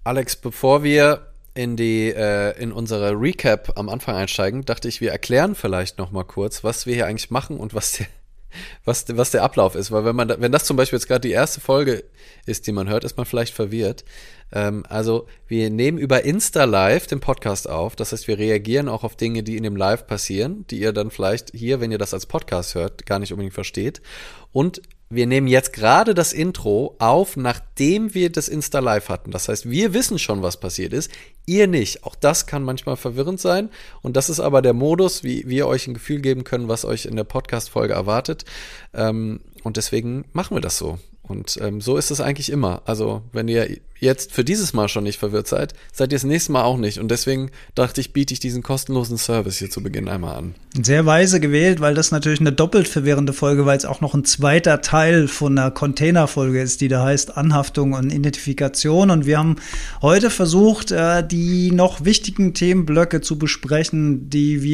Alex, bevor wir in unsere Recap am Anfang einsteigen, dachte ich, wir erklären vielleicht noch mal kurz, was wir hier eigentlich machen und was der Ablauf ist. Weil wenn das zum Beispiel jetzt gerade die erste Folge ist, die man hört, ist man vielleicht verwirrt. Also wir nehmen über Insta Live den Podcast auf. Das heißt, wir reagieren auch auf Dinge, die in dem Live passieren, die ihr dann vielleicht hier, wenn ihr das als Podcast hört, gar nicht unbedingt versteht. Und wir nehmen jetzt gerade das Intro auf, nachdem wir das Insta Live hatten. Das heißt, wir wissen schon, was passiert ist, ihr nicht. Auch das kann manchmal verwirrend sein. Und das ist aber der Modus, wie wir euch ein Gefühl geben können, was euch in der Podcast-Folge erwartet. Und deswegen machen wir das so. Und so ist es eigentlich immer. Also wenn ihr jetzt für dieses Mal schon nicht verwirrt seid ihr das nächste Mal auch nicht. Und deswegen dachte ich, biete ich diesen kostenlosen Service hier zu Beginn einmal an. Sehr weise gewählt, weil das natürlich eine doppelt verwirrende Folge, weil es auch noch ein zweiter Teil von einer Containerfolge ist, die da heißt Anhaftung und Identifikation. Und wir haben heute versucht, die noch wichtigen Themenblöcke zu besprechen,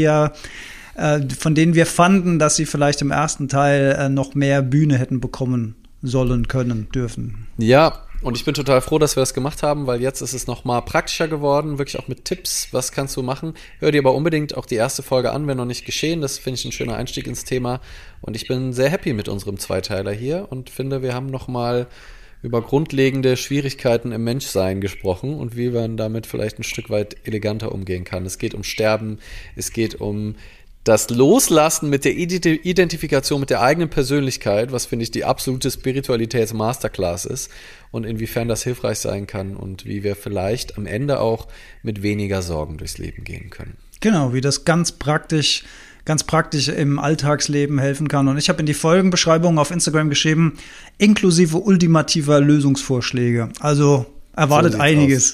von denen wir fanden, dass sie vielleicht im ersten Teil noch mehr Bühne hätten bekommen sollen, können, dürfen. Ja, und ich bin total froh, dass wir das gemacht haben, weil jetzt ist es noch mal praktischer geworden, wirklich auch mit Tipps, was kannst du machen. Hör dir aber unbedingt auch die erste Folge an, wenn noch nicht geschehen. Das finde ich ein schöner Einstieg ins Thema. Und ich bin sehr happy mit unserem Zweiteiler hier und finde, wir haben noch mal über grundlegende Schwierigkeiten im Menschsein gesprochen und wie man damit vielleicht ein Stück weit eleganter umgehen kann. Es geht um Sterben, es geht um das Loslassen mit der Identifikation mit der eigenen Persönlichkeit, was finde ich die absolute Spiritualitäts-Masterclass ist und inwiefern das hilfreich sein kann und wie wir vielleicht am Ende auch mit weniger Sorgen durchs Leben gehen können. Genau, wie das ganz praktisch im Alltagsleben helfen kann. Und ich habe in die Folgenbeschreibung auf Instagram geschrieben, inklusive ultimativer Lösungsvorschläge. Also erwartet so einiges.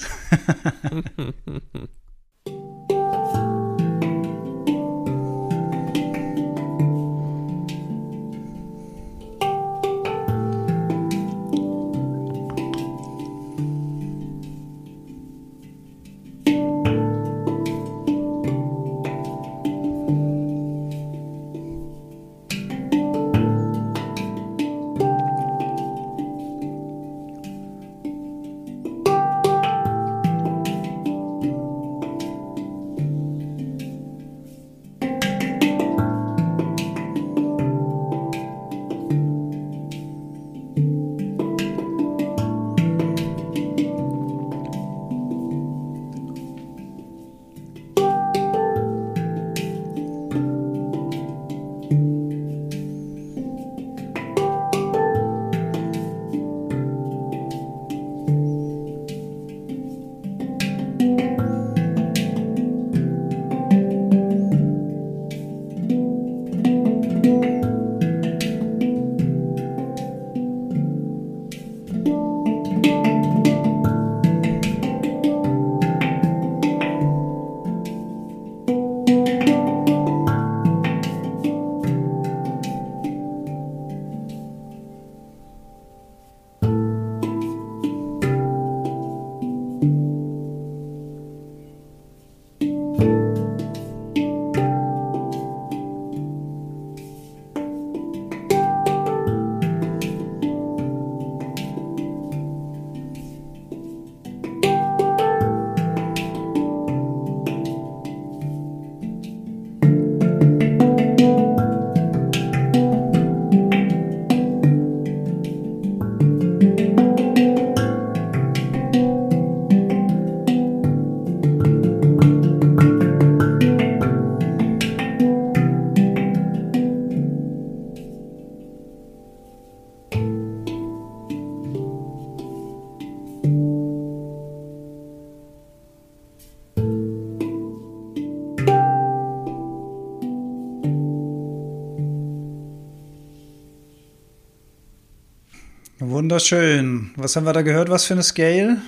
Wunderschön. Was haben wir da gehört? Was für eine Scale?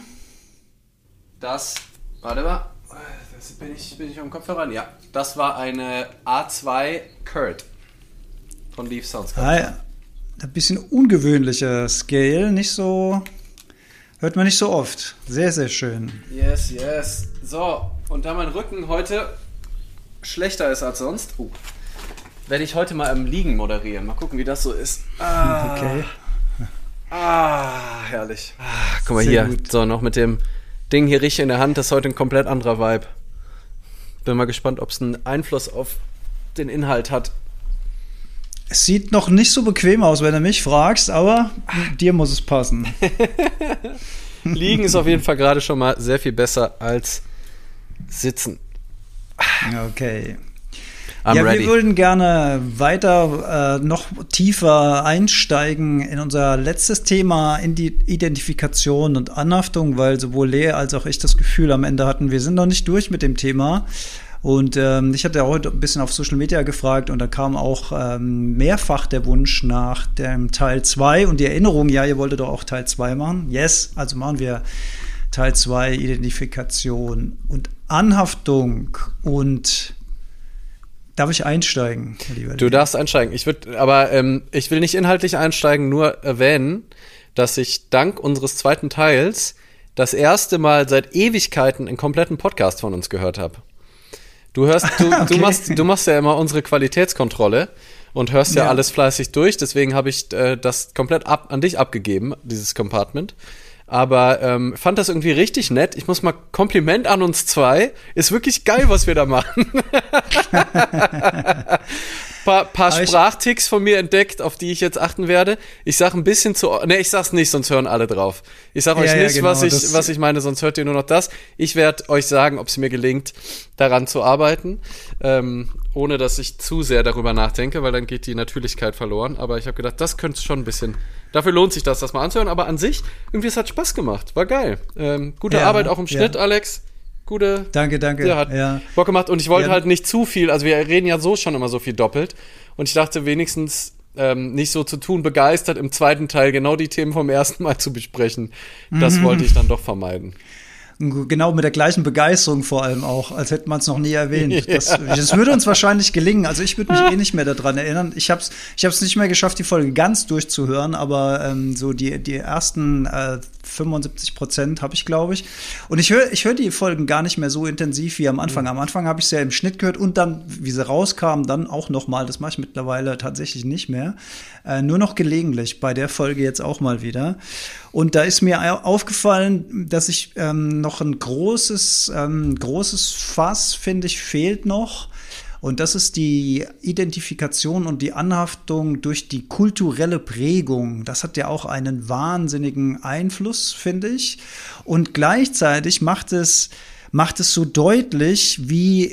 Warte mal, bin ich am Kopfhörer? Ja, das war eine A2 Kurt von Leaf Sounds. Ja, ein bisschen ungewöhnlicher Scale, hört man nicht so oft. Sehr, sehr schön. Yes. So, und da mein Rücken heute schlechter ist als sonst, werde ich heute mal im Liegen moderieren. Mal gucken, wie das so ist. Okay. Herrlich. Guck mal Sehr hier. gut. So, noch mit dem Ding hier richtig in der Hand. Das ist heute ein komplett anderer Vibe. Bin mal gespannt, ob es einen Einfluss auf den Inhalt hat. Es sieht noch nicht so bequem aus, wenn du mich fragst, aber dir muss es passen. Liegen ist auf jeden Fall gerade schon mal sehr viel besser als sitzen. Okay. I'm ready. Wir würden gerne weiter noch tiefer einsteigen in unser letztes Thema, in die Identifikation und Anhaftung, weil sowohl Lea als auch ich das Gefühl am Ende hatten, wir sind noch nicht durch mit dem Thema. Und ich hatte heute ein bisschen auf Social Media gefragt und da kam auch mehrfach der Wunsch nach dem Teil 2 und die Erinnerung, ja, ihr wolltet doch auch Teil 2 machen. Yes, also machen wir Teil 2, Identifikation und Anhaftung. Und darf ich einsteigen, lieber Du darfst einsteigen. Ich will nicht inhaltlich einsteigen, nur erwähnen, dass ich dank unseres zweiten Teils das erste Mal seit Ewigkeiten einen kompletten Podcast von uns gehört habe. Du machst ja immer unsere Qualitätskontrolle und hörst ja alles fleißig durch, deswegen habe ich das komplett an dich abgegeben, dieses Compartment. Aber fand das irgendwie richtig nett. Ich muss mal Kompliment an uns zwei. Ist wirklich geil, was wir da machen. Paar Sprachticks von mir entdeckt, auf die ich jetzt achten werde. Ich sag ein bisschen ich sag's nicht, sonst hören alle drauf. Ich sag euch nicht, genau, was ich meine, sonst hört ihr nur noch das. Ich werde euch sagen, ob es mir gelingt, daran zu arbeiten, ohne dass ich zu sehr darüber nachdenke, weil dann geht die Natürlichkeit verloren. Aber ich habe gedacht, das könnte schon ein bisschen, dafür lohnt sich das mal anzuhören. Aber an sich, irgendwie, es hat Spaß gemacht. War geil. Gute Arbeit auch im Schnitt, Alex. Danke. Der hat Bock gemacht und ich wollte halt nicht zu viel, also wir reden ja so schon immer so viel doppelt und ich dachte wenigstens nicht so zu tun, begeistert im zweiten Teil genau die Themen vom ersten Mal zu besprechen. Das wollte ich dann doch vermeiden. Genau, mit der gleichen Begeisterung vor allem auch, als hätte man es noch nie erwähnt. Ja. Das würde uns wahrscheinlich gelingen. Also ich würde mich nicht mehr daran erinnern. Ich hab's nicht mehr geschafft, die Folge ganz durchzuhören, aber so die ersten 75% habe ich, glaube ich. Und ich höre die Folgen gar nicht mehr so intensiv wie am Anfang. Am Anfang habe ich sie ja im Schnitt gehört und dann, wie sie rauskamen, dann auch nochmal. Das mache ich mittlerweile tatsächlich nicht mehr. Nur noch gelegentlich, bei der Folge jetzt auch mal wieder. Und da ist mir aufgefallen, dass ich noch ein großes Fass, finde ich, fehlt noch. Und das ist die Identifikation und die Anhaftung durch die kulturelle Prägung. Das hat ja auch einen wahnsinnigen Einfluss, finde ich. Und gleichzeitig macht es so deutlich, wie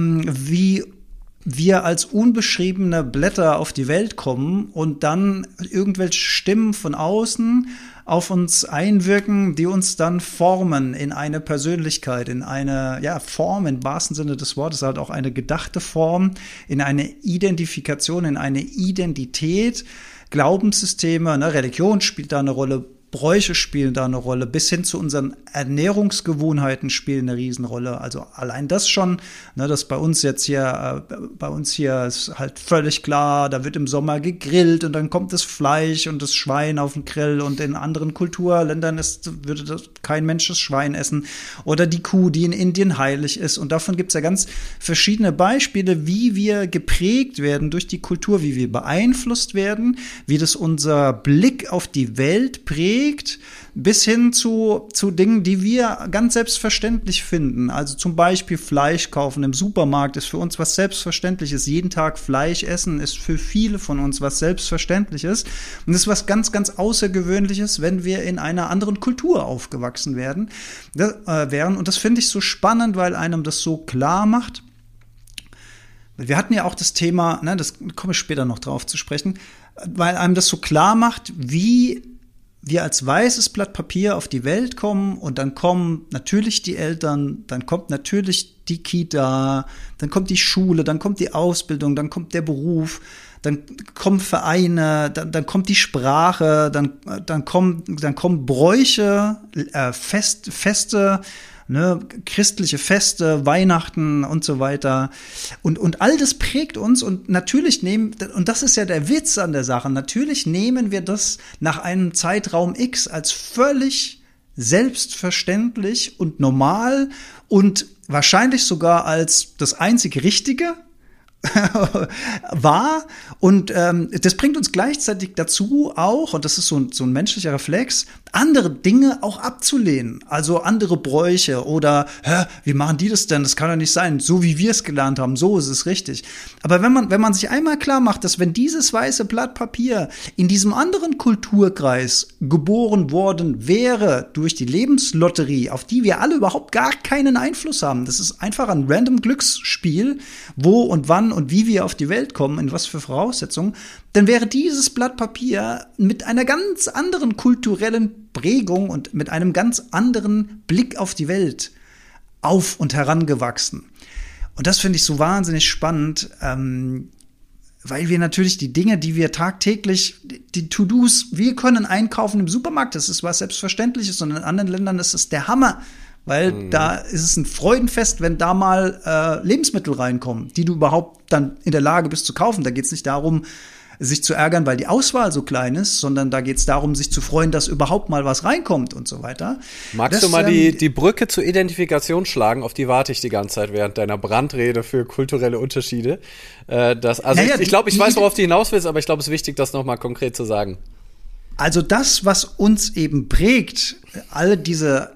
wir als unbeschriebene Blätter auf die Welt kommen und dann irgendwelche Stimmen von außen auf uns einwirken, die uns dann formen in eine Persönlichkeit, in eine Form im wahrsten Sinne des Wortes, halt auch eine gedachte Form, in eine Identifikation, in eine Identität. Glaubenssysteme, Religion spielt da eine Rolle, Bräuche spielen da eine Rolle, bis hin zu unseren Ernährungsgewohnheiten spielen eine Riesenrolle. Also allein das schon, dass bei uns hier ist halt völlig klar, da wird im Sommer gegrillt und dann kommt das Fleisch und das Schwein auf den Grill und in anderen Kulturländern würde kein Mensch das Schwein essen oder die Kuh, die in Indien heilig ist. Und davon gibt es ja ganz verschiedene Beispiele, wie wir geprägt werden durch die Kultur, wie wir beeinflusst werden, wie das unser Blick auf die Welt prägt, bis hin zu Dingen, die wir ganz selbstverständlich finden. Also zum Beispiel Fleisch kaufen im Supermarkt ist für uns was Selbstverständliches. Jeden Tag Fleisch essen ist für viele von uns was Selbstverständliches. Und das ist was ganz, ganz Außergewöhnliches, wenn wir in einer anderen Kultur aufgewachsen wären. Und das finde ich so spannend, weil einem das so klar macht. Wir hatten ja auch das Thema, das komme ich später noch drauf zu sprechen, weil einem das so klar macht, wie wir als weißes Blatt Papier auf die Welt kommen und dann kommen natürlich die Eltern, dann kommt natürlich die Kita, dann kommt die Schule, dann kommt die Ausbildung, dann kommt der Beruf, dann kommen Vereine, dann kommt die Sprache, dann kommen Bräuche, Feste, christliche Feste, Weihnachten und so weiter. Und all das prägt uns und natürlich und das ist ja der Witz an der Sache, natürlich nehmen wir das nach einem Zeitraum X als völlig selbstverständlich und normal und wahrscheinlich sogar als das einzig Richtige. war. Und das bringt uns gleichzeitig dazu auch, und das ist so ein menschlicher Reflex, andere Dinge auch abzulehnen. Also andere Bräuche oder, wie machen die das denn? Das kann doch nicht sein. So wie wir es gelernt haben, so ist es richtig. Aber wenn man sich einmal klar macht, dass wenn dieses weiße Blatt Papier in diesem anderen Kulturkreis geboren worden wäre durch die Lebenslotterie, auf die wir alle überhaupt gar keinen Einfluss haben, das ist einfach ein random Glücksspiel, wo und wann und wie wir auf die Welt kommen, in was für Voraussetzungen, dann wäre dieses Blatt Papier mit einer ganz anderen kulturellen Prägung und mit einem ganz anderen Blick auf die Welt auf und herangewachsen. Und das finde ich so wahnsinnig spannend, weil wir natürlich die Dinge, die wir tagtäglich, die To-Dos, wir können einkaufen im Supermarkt, das ist was Selbstverständliches, und in anderen Ländern ist es der Hammer. Weil da ist es ein Freudenfest, wenn da mal Lebensmittel reinkommen, die du überhaupt dann in der Lage bist zu kaufen. Da geht es nicht darum, sich zu ärgern, weil die Auswahl so klein ist, sondern da geht es darum, sich zu freuen, dass überhaupt mal was reinkommt und so weiter. Magst du mal die Brücke zur Identifikation schlagen? Auf die warte ich die ganze Zeit während deiner Brandrede für kulturelle Unterschiede. Ich glaube, ich weiß, worauf du hinaus willst, aber ich glaube, es ist wichtig, das nochmal konkret zu sagen. Also das, was uns eben prägt, alle diese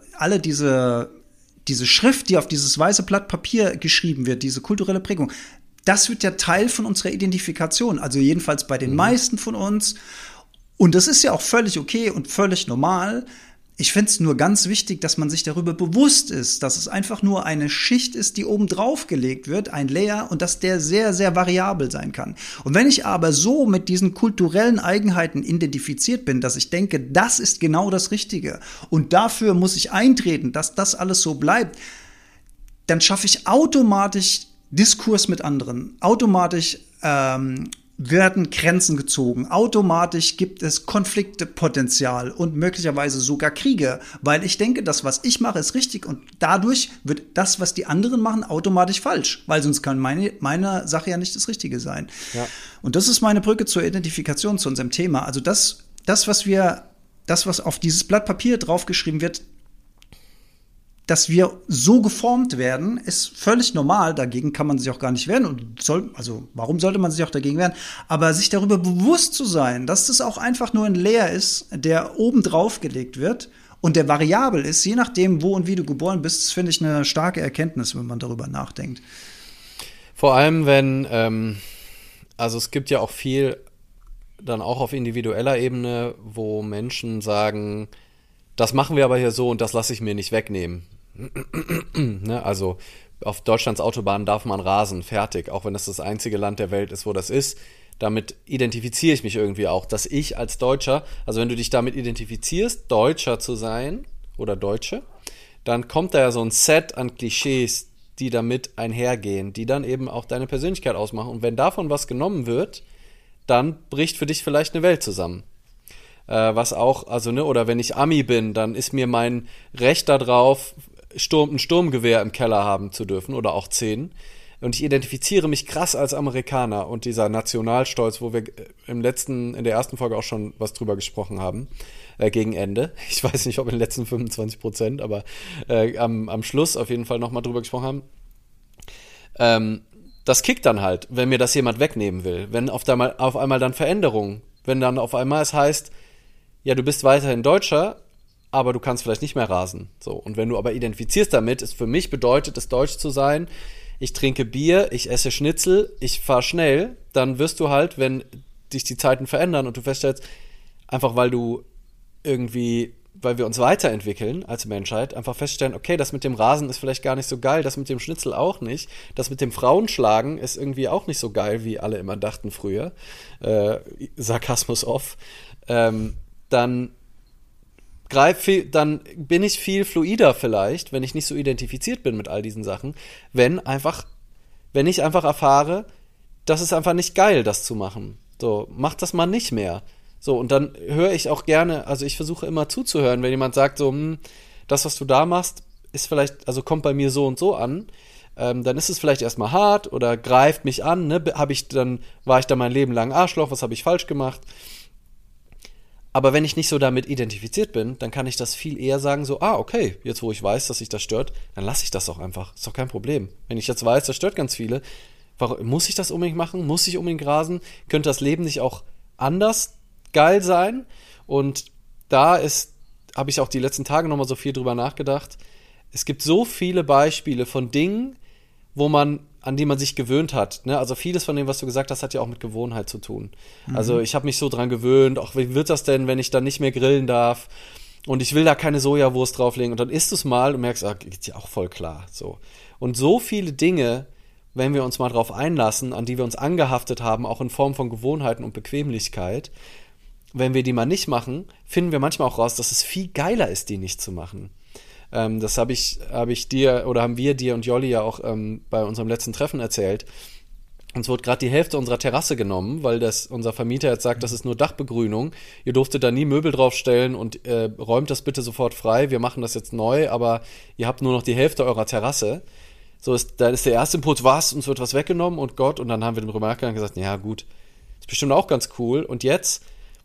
Schrift, die auf dieses weiße Blatt Papier geschrieben wird, diese kulturelle Prägung, das wird ja Teil von unserer Identifikation, also jedenfalls bei den meisten von uns. Und das ist ja auch völlig okay und völlig normal. Ich finde es nur ganz wichtig, dass man sich darüber bewusst ist, dass es einfach nur eine Schicht ist, die oben drauf gelegt wird, ein Layer, und dass der sehr, sehr variabel sein kann. Und wenn ich aber so mit diesen kulturellen Eigenheiten identifiziert bin, dass ich denke, das ist genau das Richtige und dafür muss ich eintreten, dass das alles so bleibt, dann schaffe ich automatisch Diskurs mit anderen, automatisch werden Grenzen gezogen. Automatisch gibt es Konfliktpotenzial und möglicherweise sogar Kriege, weil ich denke, das, was ich mache, ist richtig und dadurch wird das, was die anderen machen, automatisch falsch, weil sonst kann meine Sache ja nicht das Richtige sein. Ja. Und das ist meine Brücke zur Identifikation, zu unserem Thema. Also das, was auf dieses Blatt Papier draufgeschrieben wird, dass wir so geformt werden, ist völlig normal. Dagegen kann man sich auch gar nicht wehren. Und warum sollte man sich auch dagegen wehren? Aber sich darüber bewusst zu sein, dass das auch einfach nur ein Layer ist, der oben drauf gelegt wird und der variabel ist, je nachdem, wo und wie du geboren bist, das finde ich eine starke Erkenntnis, wenn man darüber nachdenkt. Vor allem, wenn, es gibt ja auch viel dann auch auf individueller Ebene, wo Menschen sagen, das machen wir aber hier so und das lasse ich mir nicht wegnehmen. Ne? Also auf Deutschlands Autobahnen darf man rasen, fertig, auch wenn es das einzige Land der Welt ist, wo das ist. Damit identifiziere ich mich irgendwie auch, dass ich als Deutscher, also wenn du dich damit identifizierst, Deutscher zu sein oder Deutsche, dann kommt da ja so ein Set an Klischees, die damit einhergehen, die dann eben auch deine Persönlichkeit ausmachen. Und wenn davon was genommen wird, dann bricht für dich vielleicht eine Welt zusammen. Was auch, oder wenn ich Ami bin, dann ist mir mein Recht darauf, ein Sturmgewehr im Keller haben zu dürfen oder auch 10. Und ich identifiziere mich krass als Amerikaner und dieser Nationalstolz, wo wir in der ersten Folge auch schon was drüber gesprochen haben, gegen Ende. Ich weiß nicht, ob in den letzten 25%, aber am Schluss auf jeden Fall nochmal drüber gesprochen haben. Das kickt dann halt, wenn mir das jemand wegnehmen will. Wenn auf einmal dann Veränderungen, wenn dann auf einmal es heißt, ja, du bist weiterhin Deutscher, aber du kannst vielleicht nicht mehr rasen. So. Und wenn du aber identifizierst damit, ist für mich bedeutet es, deutsch zu sein, ich trinke Bier, ich esse Schnitzel, ich fahre schnell, dann wirst du halt, wenn sich die Zeiten verändern und du feststellst, einfach weil wir uns weiterentwickeln als Menschheit, einfach feststellen, okay, das mit dem Rasen ist vielleicht gar nicht so geil, das mit dem Schnitzel auch nicht, das mit dem Frauenschlagen ist irgendwie auch nicht so geil, wie alle immer dachten früher. Sarkasmus off. Dann bin ich viel fluider vielleicht, wenn ich nicht so identifiziert bin mit all diesen Sachen, wenn ich einfach erfahre, das ist einfach nicht geil, das zu machen. So, mach das mal nicht mehr. So, und dann höre ich auch gerne, also ich versuche immer zuzuhören, wenn jemand sagt so, das, was du da machst, ist vielleicht, kommt bei mir so und so an, dann ist es vielleicht erstmal hart oder greift mich an, ne? War ich da mein Leben lang Arschloch, was habe ich falsch gemacht? Aber wenn ich nicht so damit identifiziert bin, dann kann ich das viel eher sagen, so, okay, jetzt wo ich weiß, dass sich das stört, dann lasse ich das doch einfach. Ist doch kein Problem. Wenn ich jetzt weiß, das stört ganz viele, Warum, muss ich das unbedingt machen? Muss ich unbedingt rasen? Könnte das Leben nicht auch anders geil sein? Und da habe ich auch die letzten Tage nochmal so viel drüber nachgedacht. Es gibt so viele Beispiele von Dingen, an die man sich gewöhnt hat. Ne? Also vieles von dem, was du gesagt hast, hat ja auch mit Gewohnheit zu tun. Also ich habe mich so dran gewöhnt, ach, wie wird das denn, wenn ich dann nicht mehr grillen darf? Und ich will da keine Sojawurst drauflegen. Und dann isst du es mal und merkst, geht ja auch voll klar. So. Und so viele Dinge, wenn wir uns mal drauf einlassen, an die wir uns angehaftet haben, auch in Form von Gewohnheiten und Bequemlichkeit, wenn wir die mal nicht machen, finden wir manchmal auch raus, dass es viel geiler ist, die nicht zu machen. Das haben wir dir und Jolli ja auch bei unserem letzten Treffen erzählt. Uns wurde gerade die Hälfte unserer Terrasse genommen, weil unser Vermieter jetzt sagt, das ist nur Dachbegrünung. Ihr durftet da nie Möbel draufstellen und räumt das bitte sofort frei. Wir machen das jetzt neu, aber ihr habt nur noch die Hälfte eurer Terrasse. Da ist der erste Impuls, uns wird was weggenommen und Gott. Und dann haben wir den Remarker gesagt, ja gut, ist bestimmt auch ganz cool. Und jetzt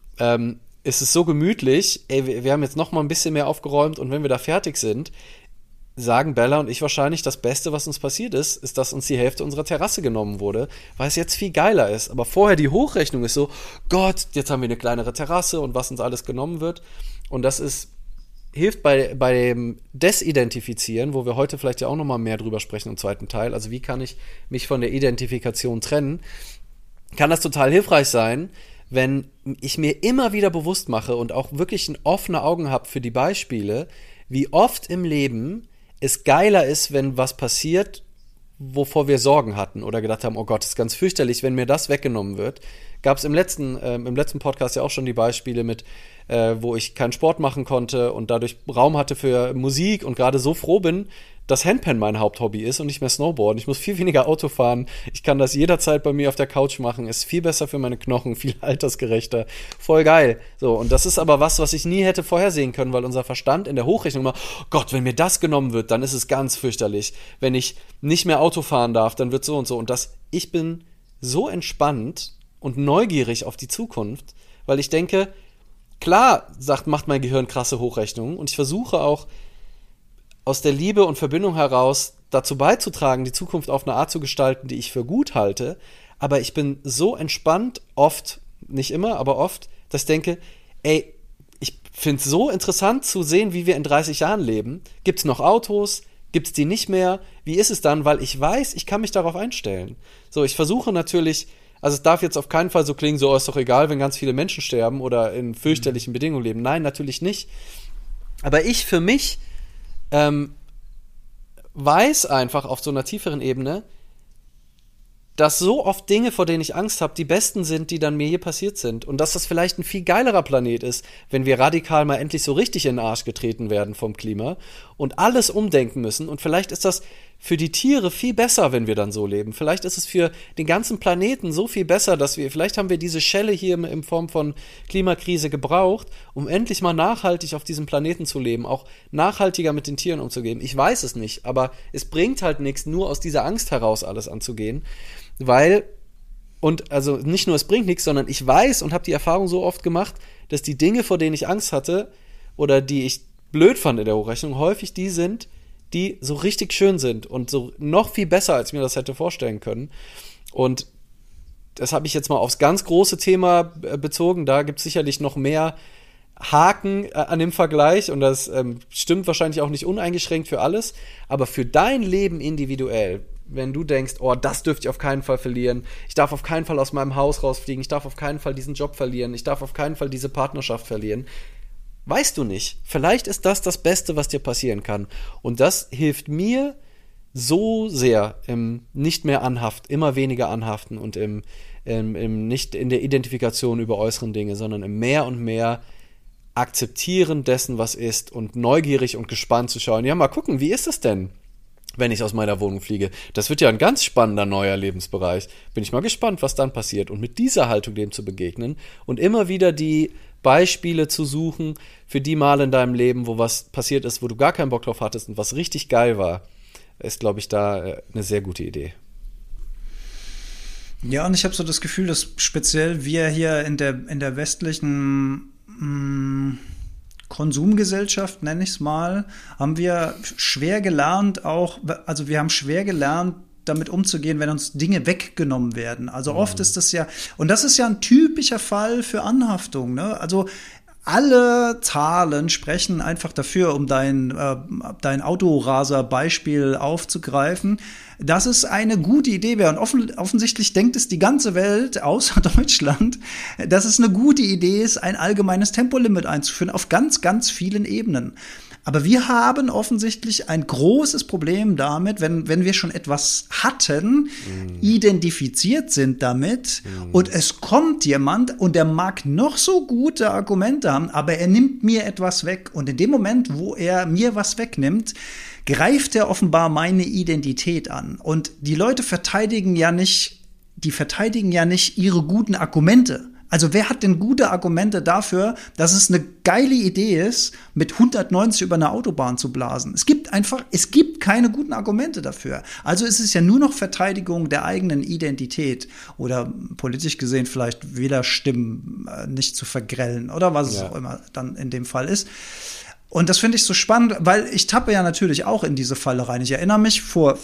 ist es so gemütlich, wir haben jetzt noch mal ein bisschen mehr aufgeräumt und wenn wir da fertig sind, sagen Bella und ich wahrscheinlich, das Beste, was uns passiert ist, dass uns die Hälfte unserer Terrasse genommen wurde, weil es jetzt viel geiler ist. Aber vorher die Hochrechnung ist so, Gott, jetzt haben wir eine kleinere Terrasse und was uns alles genommen wird. Und das hilft bei dem Desidentifizieren, wo wir heute vielleicht ja auch noch mal mehr drüber sprechen im zweiten Teil. Also wie kann ich mich von der Identifikation trennen? Kann das total hilfreich sein, wenn ich mir immer wieder bewusst mache und auch wirklich offene Augen habe für die Beispiele, wie oft im Leben es geiler ist, wenn was passiert, wovor wir Sorgen hatten oder gedacht haben, oh Gott, ist ganz fürchterlich, wenn mir das weggenommen wird. Gab es im letzten Podcast ja auch schon die Beispiele mit, wo ich keinen Sport machen konnte und dadurch Raum hatte für Musik und gerade so froh bin, dass Handpan mein Haupthobby ist und nicht mehr Snowboarden. Ich muss viel weniger Auto fahren. Ich kann das jederzeit bei mir auf der Couch machen. Ist viel besser für meine Knochen, viel altersgerechter. Voll geil. So, und das ist aber was ich nie hätte vorhersehen können, weil unser Verstand in der Hochrechnung immer, Gott, wenn mir das genommen wird, dann ist es ganz fürchterlich. Wenn ich nicht mehr Auto fahren darf, dann wird so und so. Und ich bin so entspannt und neugierig auf die Zukunft, weil ich denke, klar, macht mein Gehirn krasse Hochrechnungen und ich versuche auch aus der Liebe und Verbindung heraus dazu beizutragen, die Zukunft auf eine Art zu gestalten, die ich für gut halte. Aber ich bin so entspannt, oft, nicht immer, aber oft, dass ich denke, ich finde es so interessant zu sehen, wie wir in 30 Jahren leben. Gibt es noch Autos? Gibt es die nicht mehr? Wie ist es dann? Weil ich weiß, ich kann mich darauf einstellen. So, ich versuche natürlich, also es darf jetzt auf keinen Fall so klingen, so ist doch egal, wenn ganz viele Menschen sterben oder in fürchterlichen Bedingungen leben. Nein, natürlich nicht. Aber ich für mich weiß einfach auf so einer tieferen Ebene, dass so oft Dinge, vor denen ich Angst habe, die besten sind, die dann mir hier passiert sind. Und dass das vielleicht ein viel geilerer Planet ist, wenn wir radikal mal endlich so richtig in den Arsch getreten werden vom Klima und alles umdenken müssen. Und vielleicht ist das für die Tiere viel besser, wenn wir dann so leben. Vielleicht ist es für den ganzen Planeten so viel besser, vielleicht haben wir diese Schelle hier in Form von Klimakrise gebraucht, um endlich mal nachhaltig auf diesem Planeten zu leben, auch nachhaltiger mit den Tieren umzugehen. Ich weiß es nicht, aber es bringt halt nichts, nur aus dieser Angst heraus alles anzugehen. Also nicht nur es bringt nichts, sondern ich weiß und habe die Erfahrung so oft gemacht, dass die Dinge, vor denen ich Angst hatte oder die ich blöd fand in der Hochrechnung, häufig die sind, die so richtig schön sind und so noch viel besser, als ich mir das hätte vorstellen können. Und das habe ich jetzt mal aufs ganz große Thema bezogen. Da gibt es sicherlich noch mehr Haken an dem Vergleich und das stimmt wahrscheinlich auch nicht uneingeschränkt für alles, aber für dein Leben individuell, wenn du denkst, oh, das dürfte ich auf keinen Fall verlieren, ich darf auf keinen Fall aus meinem Haus rausfliegen, ich darf auf keinen Fall diesen Job verlieren, ich darf auf keinen Fall diese Partnerschaft verlieren, weißt du nicht. Vielleicht ist das Beste, was dir passieren kann. Und das hilft mir so sehr im nicht mehr anhaften, immer weniger anhaften und im nicht in der Identifikation über äußeren Dinge, sondern im mehr und mehr Akzeptieren dessen, was ist und neugierig und gespannt zu schauen. Ja, mal gucken, wie ist es denn, wenn ich aus meiner Wohnung fliege? Das wird ja ein ganz spannender neuer Lebensbereich. Bin ich mal gespannt, was dann passiert. Und mit dieser Haltung dem zu begegnen und immer wieder die Beispiele zu suchen für die Male in deinem Leben, wo was passiert ist, wo du gar keinen Bock drauf hattest und was richtig geil war, ist, glaube ich, da eine sehr gute Idee. Ja, und ich habe so das Gefühl, dass speziell wir hier in der westlichen Konsumgesellschaft, nenne ich es mal, haben wir schwer gelernt, wir haben schwer gelernt, damit umzugehen, wenn uns Dinge weggenommen werden. Also oft ist das ja, und das ist ja ein typischer Fall für Anhaftung, ne? Also alle Zahlen sprechen einfach dafür, um dein Autoraser-Beispiel aufzugreifen, dass es eine gute Idee wäre. Und offensichtlich denkt es die ganze Welt, außer Deutschland, dass es eine gute Idee ist, ein allgemeines Tempolimit einzuführen auf ganz, ganz vielen Ebenen. Aber wir haben offensichtlich ein großes Problem damit, wenn wir schon etwas hatten, identifiziert sind damit und es kommt jemand und der mag noch so gute Argumente haben, aber er nimmt mir etwas weg. Und in dem Moment, wo er mir was wegnimmt, greift er offenbar meine Identität an. Und die Leute verteidigen ja nicht ihre guten Argumente. Also wer hat denn gute Argumente dafür, dass es eine geile Idee ist, mit 190 über eine Autobahn zu blasen? Es gibt keine guten Argumente dafür. Also ist es ja nur noch Verteidigung der eigenen Identität oder politisch gesehen vielleicht Wählerstimmen nicht zu vergrellen oder was es auch immer dann in dem Fall ist. Und das finde ich so spannend, weil ich tappe ja natürlich auch in diese Falle rein. Ich erinnere mich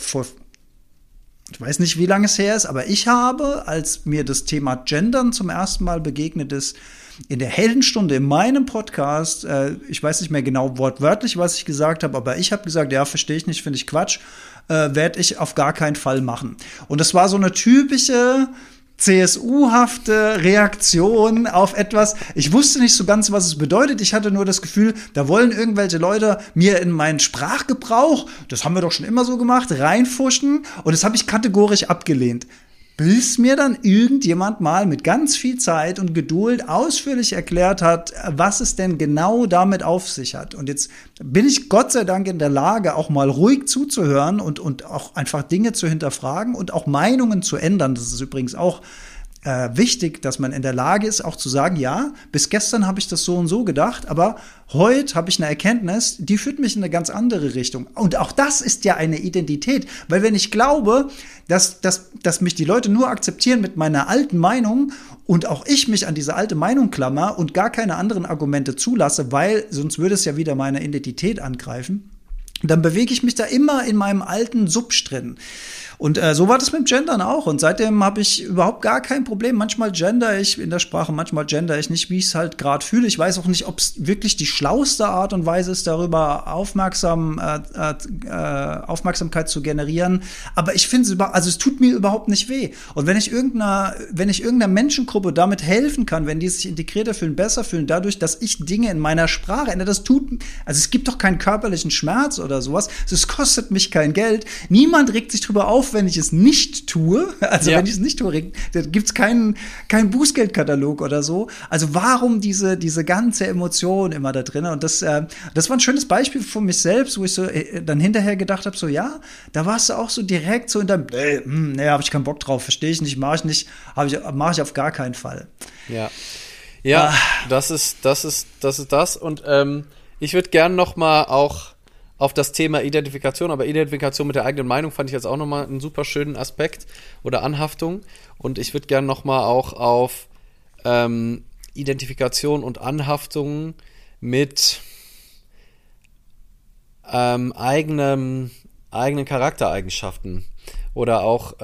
ich weiß nicht, wie lange es her ist, aber ich habe, als mir das Thema Gendern zum ersten Mal begegnet ist, in der Heldenstunde in meinem Podcast, ich weiß nicht mehr genau wortwörtlich, was ich gesagt habe, aber ich habe gesagt, ja, verstehe ich nicht, finde ich Quatsch, werde ich auf gar keinen Fall machen. Und das war so eine typische CSU-hafte Reaktion auf etwas. Ich wusste nicht so ganz, was es bedeutet. Ich hatte nur das Gefühl, da wollen irgendwelche Leute mir in meinen Sprachgebrauch, das haben wir doch schon immer so gemacht, reinfuschen. Und das habe ich kategorisch abgelehnt. Bis mir dann irgendjemand mal mit ganz viel Zeit und Geduld ausführlich erklärt hat, was es denn genau damit auf sich hat. Und jetzt bin ich Gott sei Dank in der Lage, auch mal ruhig zuzuhören und auch einfach Dinge zu hinterfragen und auch Meinungen zu ändern. Das ist übrigens auch wichtig, dass man in der Lage ist, auch zu sagen, ja, bis gestern habe ich das so und so gedacht, aber heute habe ich eine Erkenntnis, die führt mich in eine ganz andere Richtung. Und auch das ist ja eine Identität, weil wenn ich glaube, dass mich die Leute nur akzeptieren mit meiner alten Meinung und auch ich mich an diese alte Meinung klammer und gar keine anderen Argumente zulasse, weil sonst würde es ja wieder meine Identität angreifen, dann bewege ich mich da immer in meinem alten Subsch drin. Und so war das mit dem Gendern auch. Und seitdem habe ich überhaupt gar kein Problem. Manchmal gender ich in der Sprache, manchmal gender ich nicht, wie ich es halt gerade fühle. Ich weiß auch nicht, ob es wirklich die schlauste Art und Weise ist, darüber Aufmerksamkeit zu generieren. Aber ich finde es tut mir überhaupt nicht weh. Und wenn ich irgendeiner Menschengruppe damit helfen kann, wenn die sich integrierter fühlen, besser fühlen, dadurch, dass ich Dinge in meiner Sprache ändere, es gibt doch keinen körperlichen Schmerz oder sowas. Es kostet mich kein Geld. Niemand regt sich drüber auf, wenn ich es nicht tue. Also wenn ich es nicht tue, da gibt's keinen Bußgeldkatalog oder so. Also warum diese ganze Emotion immer da drin? Und das war ein schönes Beispiel von mich selbst, wo ich so dann hinterher gedacht habe, so ja, da warst du auch so direkt so in deinem, nee, habe ich keinen Bock drauf, verstehe ich nicht, mache ich nicht, mache ich auf gar keinen Fall. Ja, das ist das. Und ich würde gern noch mal auch auf das Thema Identifikation, aber Identifikation mit der eigenen Meinung fand ich jetzt auch nochmal einen super schönen Aspekt oder Anhaftung. Und ich würde gerne nochmal auch auf Identifikation und Anhaftung mit eigenen Charaktereigenschaften oder auch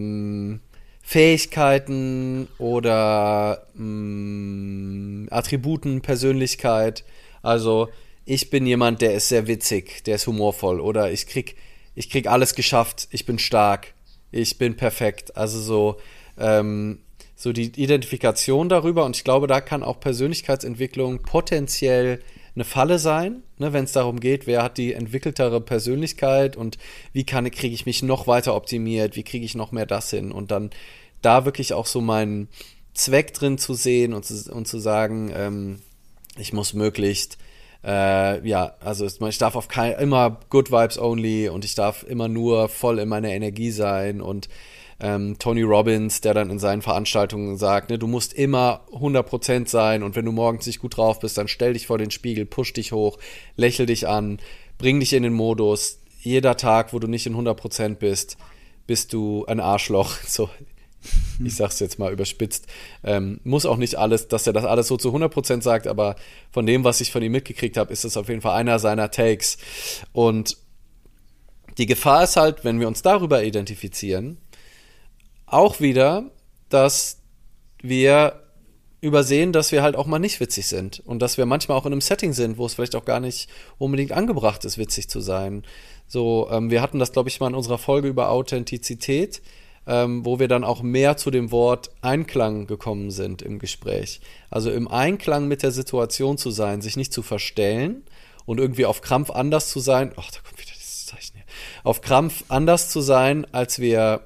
Fähigkeiten oder Attributen, Persönlichkeit. Also ich bin jemand, der ist sehr witzig, der ist humorvoll oder ich krieg alles geschafft, ich bin stark, ich bin perfekt. Also so die Identifikation darüber, und ich glaube, da kann auch Persönlichkeitsentwicklung potenziell eine Falle sein, ne, wenn es darum geht, wer hat die entwickeltere Persönlichkeit und wie kriege ich mich noch weiter optimiert, wie kriege ich noch mehr das hin, und dann da wirklich auch so meinen Zweck drin zu sehen und zu sagen, ich muss möglichst also ich darf immer Good Vibes only und ich darf immer nur voll in meiner Energie sein, und Tony Robbins, der dann in seinen Veranstaltungen sagt, ne, du musst immer 100% sein, und wenn du morgens nicht gut drauf bist, dann stell dich vor den Spiegel, push dich hoch, lächel dich an, bring dich in den Modus. Jeder Tag, wo du nicht in 100% bist du ein Arschloch. So, ich sag's jetzt mal überspitzt. Muss auch nicht alles, dass er das alles so zu 100% sagt, aber von dem, was ich von ihm mitgekriegt habe, ist das auf jeden Fall einer seiner Takes. Und Die Gefahr ist halt, wenn wir uns darüber identifizieren, auch wieder, dass wir übersehen, dass wir halt auch mal nicht witzig sind und dass wir manchmal auch in einem Setting sind, wo es vielleicht auch gar nicht unbedingt angebracht ist, witzig zu sein. So, wir hatten das, glaube ich, mal in unserer Folge über Authentizität, wo wir dann auch mehr zu dem Wort Einklang gekommen sind im Gespräch. Also im Einklang mit der Situation zu sein, sich nicht zu verstellen und irgendwie auf Krampf anders zu sein. Ach, da kommt wieder dieses Zeichen hier. Auf Krampf anders zu sein, als wir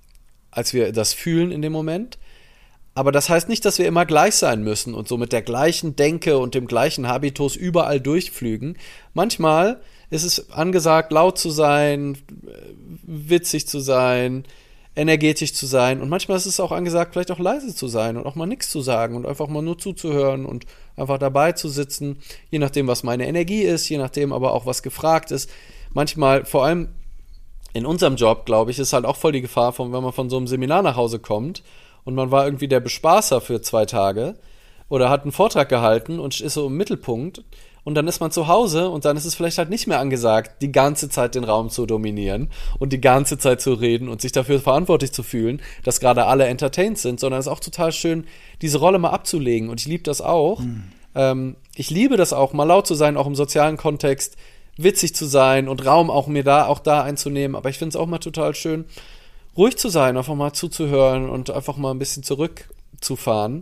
das fühlen in dem Moment. Aber das heißt nicht, dass wir immer gleich sein müssen und so mit der gleichen Denke und dem gleichen Habitus überall durchflügen. Manchmal ist es angesagt, laut zu sein, witzig zu sein, energetisch zu sein. Und manchmal ist es auch angesagt, vielleicht auch leise zu sein und auch mal nichts zu sagen und einfach mal nur zuzuhören und einfach dabei zu sitzen. Je nachdem, was meine Energie ist, je nachdem aber auch, was gefragt ist. Manchmal, vor allem in unserem Job, glaube ich, ist halt auch voll die Gefahr, wenn man von so einem Seminar nach Hause kommt und man war irgendwie der Bespaßer für 2 Tage oder hat einen Vortrag gehalten und ist so im Mittelpunkt und dann ist man zu Hause und dann ist es vielleicht halt nicht mehr angesagt, die ganze Zeit den Raum zu dominieren und die ganze Zeit zu reden und sich dafür verantwortlich zu fühlen, dass gerade alle entertained sind, sondern es ist auch total schön, diese Rolle mal abzulegen und ich liebe das auch. Ich liebe das auch, mal laut zu sein, auch im sozialen Kontext, witzig zu sein und Raum auch da einzunehmen, aber ich finde es auch mal total schön, ruhig zu sein, einfach mal zuzuhören und einfach mal ein bisschen zurückzufahren.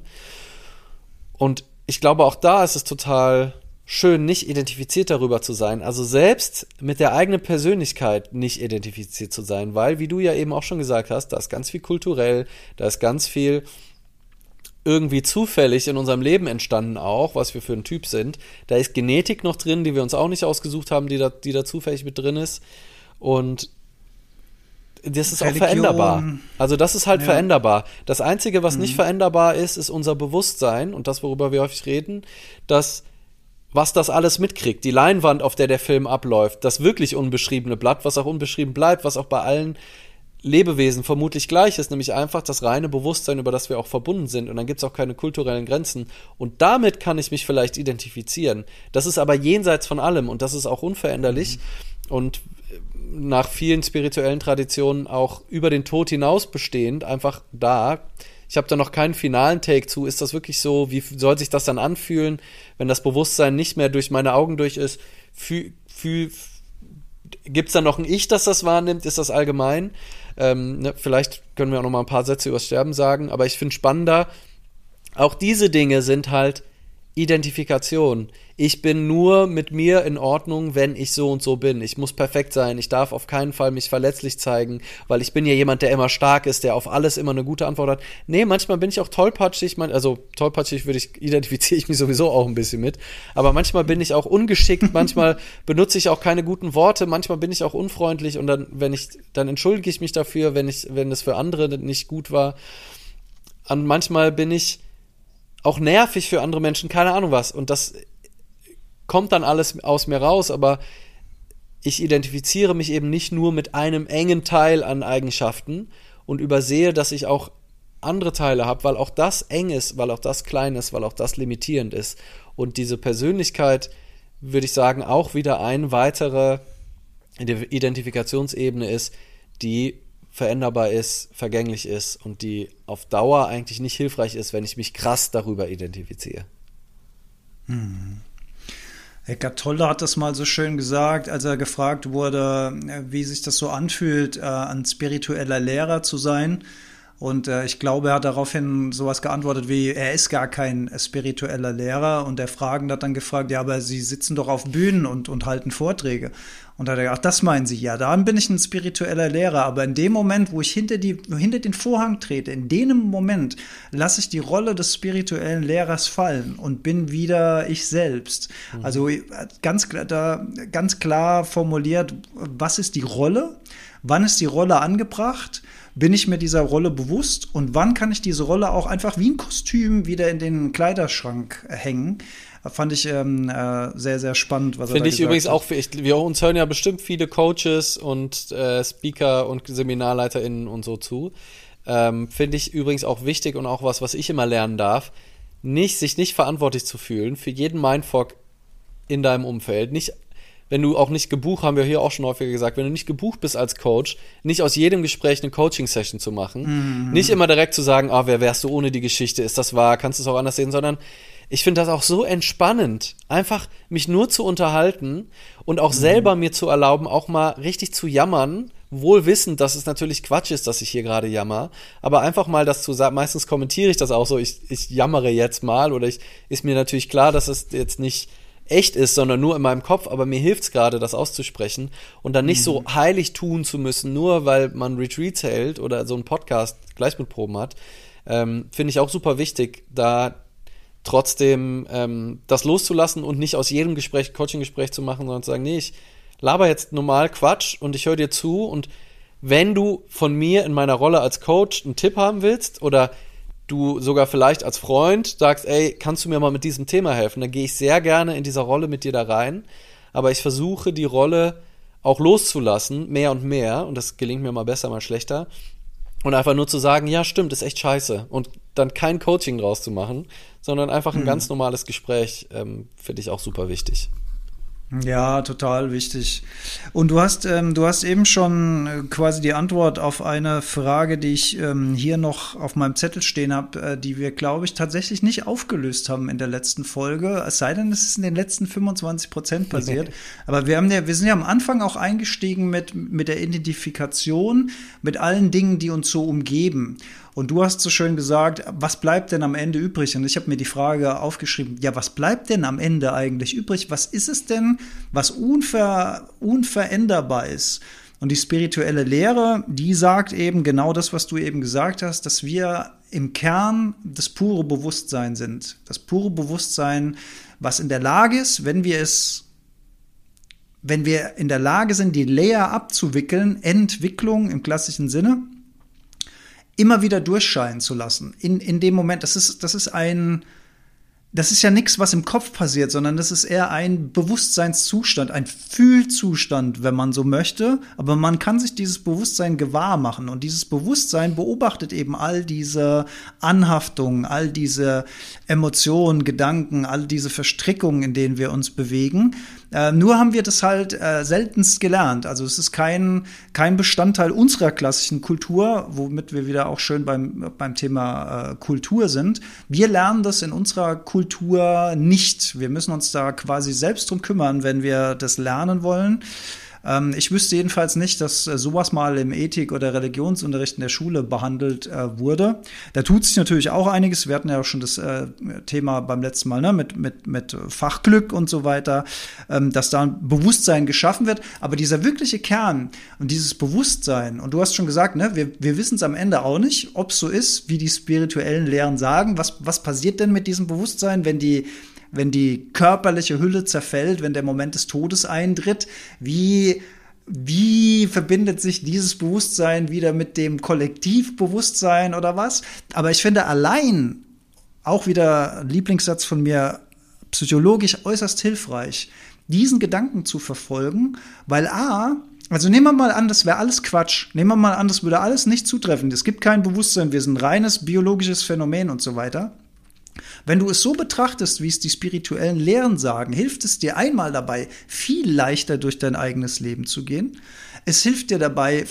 Und ich glaube, auch da ist es total schön, nicht identifiziert darüber zu sein, also selbst mit der eigenen Persönlichkeit nicht identifiziert zu sein, weil, wie du ja eben auch schon gesagt hast, da ist ganz viel kulturell, da ist ganz viel irgendwie zufällig in unserem Leben entstanden auch, was wir für ein Typ sind. Da ist Genetik noch drin, die wir uns auch nicht ausgesucht haben, die da zufällig mit drin ist. Und das ist Religion. Auch veränderbar. Also das ist halt veränderbar. Das Einzige, was nicht veränderbar ist, ist unser Bewusstsein und das, worüber wir häufig reden, was das alles mitkriegt. Die Leinwand, auf der der Film abläuft, das wirklich unbeschriebene Blatt, was auch unbeschrieben bleibt, was auch bei allen Lebewesen vermutlich gleich ist, nämlich einfach das reine Bewusstsein, über das wir auch verbunden sind. Und dann gibt es auch keine kulturellen Grenzen. Und damit kann ich mich vielleicht identifizieren. Das ist aber jenseits von allem und das ist auch unveränderlich. Und nach vielen spirituellen Traditionen auch über den Tod hinaus bestehend, einfach da. Ich habe da noch keinen finalen Take zu. Ist das wirklich so? Wie soll sich das dann anfühlen, wenn das Bewusstsein nicht mehr durch meine Augen durch ist? Gibt es da noch ein Ich, das wahrnimmt? Ist das allgemein? Vielleicht können wir auch noch mal ein paar Sätze über das Sterben sagen, aber ich finde spannender, auch diese Dinge sind halt Identifikation. Ich bin nur mit mir in Ordnung, wenn ich so und so bin. Ich muss perfekt sein. Ich darf auf keinen Fall mich verletzlich zeigen, weil ich bin ja jemand, der immer stark ist, der auf alles immer eine gute Antwort hat. Nee, manchmal bin ich auch tollpatschig. Tollpatschig identifiziere ich mich sowieso auch ein bisschen mit. Aber manchmal bin ich auch ungeschickt. Manchmal benutze ich auch keine guten Worte. Manchmal bin ich auch unfreundlich und dann entschuldige ich mich dafür, wenn es für andere nicht gut war. Und manchmal bin ich auch nervig für andere Menschen, keine Ahnung was. Und das kommt dann alles aus mir raus, aber ich identifiziere mich eben nicht nur mit einem engen Teil an Eigenschaften und übersehe, dass ich auch andere Teile habe, weil auch das eng ist, weil auch das klein ist, weil auch das limitierend ist. Und diese Persönlichkeit, würde ich sagen, auch wieder eine weitere Identifikationsebene ist, die veränderbar ist, vergänglich ist und die auf Dauer eigentlich nicht hilfreich ist, wenn ich mich krass darüber identifiziere. Eckhart Tolle hat das mal so schön gesagt, als er gefragt wurde, wie sich das so anfühlt, ein spiritueller Lehrer zu sein. Und ich glaube, er hat daraufhin sowas geantwortet wie, er ist gar kein spiritueller Lehrer. Und der Fragende hat dann gefragt, ja, aber Sie sitzen doch auf Bühnen und halten Vorträge. Und da hat er gesagt, ach, das meinen Sie, ja, dann bin ich ein spiritueller Lehrer. Aber in dem Moment, wo ich hinter den Vorhang trete, in dem Moment lasse ich die Rolle des spirituellen Lehrers fallen und bin wieder ich selbst. Also ganz klar formuliert, was ist die Rolle? Wann ist die Rolle angebracht? Bin ich mir dieser Rolle bewusst? Und wann kann ich diese Rolle auch einfach wie ein Kostüm wieder in den Kleiderschrank hängen? Fand ich sehr, sehr spannend, was er da gesagt hat. Finde ich übrigens auch, wir uns hören ja bestimmt viele Coaches und Speaker und SeminarleiterInnen und so zu. Finde ich übrigens auch wichtig und auch was ich immer lernen darf, sich nicht verantwortlich zu fühlen für jeden Mindfuck in deinem Umfeld. Nicht, wenn du auch nicht gebucht, haben wir hier auch schon häufiger gesagt, wenn du nicht gebucht bist als Coach, nicht aus jedem Gespräch eine Coaching-Session zu machen, nicht immer direkt zu sagen, wer wärst du ohne die Geschichte, ist das wahr, kannst du es auch anders sehen, sondern ich finde das auch so entspannend, einfach mich nur zu unterhalten und auch selber mir zu erlauben, auch mal richtig zu jammern, wohl wissend, dass es natürlich Quatsch ist, dass ich hier gerade jammer, aber einfach mal das zu sagen, meistens kommentiere ich das auch so, ich jammere jetzt mal oder ist mir natürlich klar, dass es jetzt nicht echt ist, sondern nur in meinem Kopf, aber mir hilft es gerade, das auszusprechen und dann nicht so heilig tun zu müssen, nur weil man Retreats hält oder so einen Podcast gleich mit Proben hat, finde ich auch super wichtig, da trotzdem das loszulassen und nicht aus jedem Gespräch, Coaching-Gespräch zu machen, sondern zu sagen, nee, ich laber jetzt normal Quatsch und ich höre dir zu und wenn du von mir in meiner Rolle als Coach einen Tipp haben willst oder du sogar vielleicht als Freund sagst, ey, kannst du mir mal mit diesem Thema helfen, dann gehe ich sehr gerne in dieser Rolle mit dir da rein, aber ich versuche die Rolle auch loszulassen, mehr und mehr, und das gelingt mir mal besser, mal schlechter, und einfach nur zu sagen, ja stimmt, ist echt scheiße und dann kein Coaching draus zu machen, sondern einfach ein ganz normales Gespräch, finde ich auch super wichtig. Ja, total wichtig. Und du hast eben schon quasi die Antwort auf eine Frage, die ich hier noch auf meinem Zettel stehen habe, die wir, glaube ich, tatsächlich nicht aufgelöst haben in der letzten Folge. Es sei denn, es ist in den letzten 25% passiert. Aber wir sind ja am Anfang auch eingestiegen mit der Identifikation, mit allen Dingen, die uns so umgeben. Und du hast so schön gesagt, was bleibt denn am Ende übrig? Und ich habe mir die Frage aufgeschrieben, ja, was bleibt denn am Ende eigentlich übrig? Was ist es denn, was unveränderbar ist? Und die spirituelle Lehre, die sagt eben genau das, was du eben gesagt hast, dass wir im Kern das pure Bewusstsein sind. Das pure Bewusstsein, was in der Lage ist, wenn wir in der Lage sind, die Layer abzuwickeln, Entwicklung im klassischen Sinne, immer wieder durchscheinen zu lassen. In dem Moment, das ist ja nichts, was im Kopf passiert, sondern das ist eher ein Bewusstseinszustand, ein Fühlzustand, wenn man so möchte. Aber man kann sich dieses Bewusstsein gewahr machen. Und dieses Bewusstsein beobachtet eben all diese Anhaftungen, all diese Emotionen, Gedanken, all diese Verstrickungen, in denen wir uns bewegen. Nur haben wir das halt seltenst gelernt. Also es ist kein Bestandteil unserer klassischen Kultur, womit wir wieder auch schön beim Thema Kultur sind. Wir lernen das in unserer Kultur nicht. Wir müssen uns da quasi selbst drum kümmern, wenn wir das lernen wollen. Ich wüsste jedenfalls nicht, dass sowas mal im Ethik- oder Religionsunterricht in der Schule behandelt wurde. Da tut sich natürlich auch einiges. Wir hatten ja auch schon das Thema beim letzten Mal, ne, mit Fachglück und so weiter, dass da ein Bewusstsein geschaffen wird. Aber dieser wirkliche Kern und dieses Bewusstsein, und du hast schon gesagt, ne, wir wissen es am Ende auch nicht, ob es so ist, wie die spirituellen Lehren sagen. Was passiert denn mit diesem Bewusstsein, wenn die körperliche Hülle zerfällt, wenn der Moment des Todes eintritt? Wie verbindet sich dieses Bewusstsein wieder mit dem Kollektivbewusstsein oder was? Aber ich finde allein, auch wieder ein Lieblingssatz von mir, psychologisch äußerst hilfreich, diesen Gedanken zu verfolgen, weil also nehmen wir mal an, das wäre alles Quatsch. Nehmen wir mal an, das würde alles nicht zutreffen. Es gibt kein Bewusstsein, wir sind ein reines biologisches Phänomen und so weiter. Wenn du es so betrachtest, wie es die spirituellen Lehren sagen, hilft es dir einmal dabei, viel leichter durch dein eigenes Leben zu gehen. Es hilft dir dabei,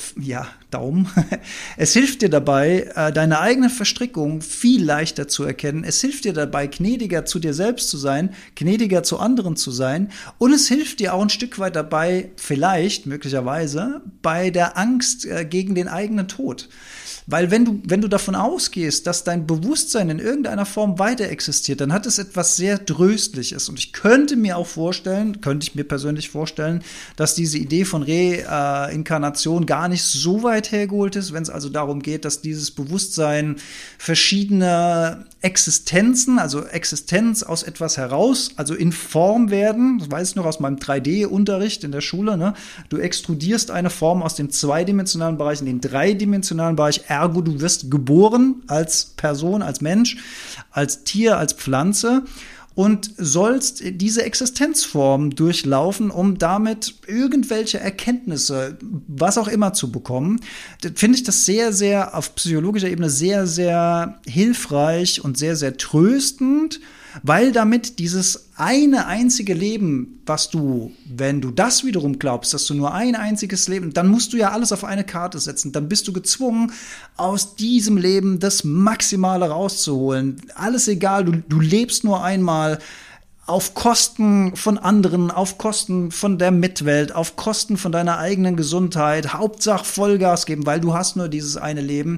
es hilft dir dabei, deine eigene Verstrickung viel leichter zu erkennen. Es hilft dir dabei, gnädiger zu dir selbst zu sein, gnädiger zu anderen zu sein. Und es hilft dir auch ein Stück weit dabei, vielleicht, möglicherweise, bei der Angst gegen den eigenen Tod. Weil wenn du davon ausgehst, dass dein Bewusstsein in irgendeiner Form weiter existiert, dann hat es etwas sehr Tröstliches. Und ich könnte mir persönlich vorstellen, dass diese Idee von Reinkarnation gar nicht so weit hergeholt ist, wenn es also darum geht, dass dieses Bewusstsein verschiedene Existenzen, also Existenz aus etwas heraus, also in Form werden. Das weiß ich noch aus meinem 3D-Unterricht in der Schule. Ne? Du extrudierst eine Form aus dem zweidimensionalen Bereich in den dreidimensionalen Bereich. Ergo, du wirst geboren als Person, als Mensch, als Tier, als Pflanze und sollst diese Existenzform durchlaufen, um damit irgendwelche Erkenntnisse, was auch immer, zu bekommen. Finde ich das sehr, sehr auf psychologischer Ebene sehr, sehr hilfreich und sehr, sehr tröstend. weil damit dieses eine einzige Leben, was du, wenn du das wiederum glaubst, dass du nur ein einziges Leben, dann musst du ja alles auf eine Karte setzen. Dann bist du gezwungen, aus diesem Leben das Maximale rauszuholen. Alles egal, du lebst nur einmal. Auf Kosten von anderen, auf Kosten von der Mitwelt, auf Kosten von deiner eigenen Gesundheit, Hauptsache Vollgas geben, weil du hast nur dieses eine Leben.